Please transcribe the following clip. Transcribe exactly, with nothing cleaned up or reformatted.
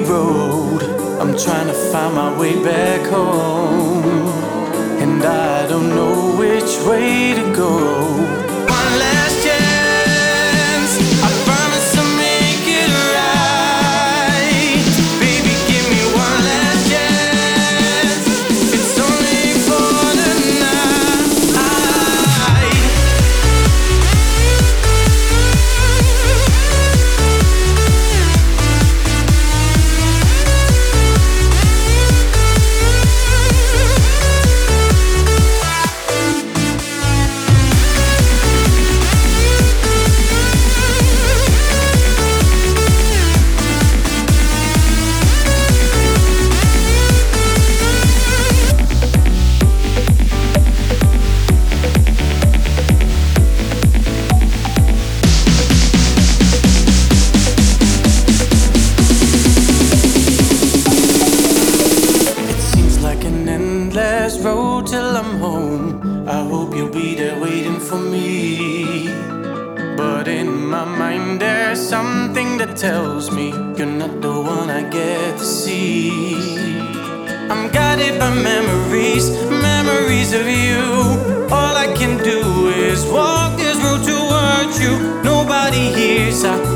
road. I'm trying to find my way back home, and I don't know which way to go. One last chance, I promise I'll make it right. Baby, give me one last chance. It's only for the night. Road till I'm home. I hope you'll be there waiting for me. But in my mind there's something that tells me you're not the one I get to see. I'm guided by memories, memories of you. All I can do is walk this road towards you. Nobody hears, I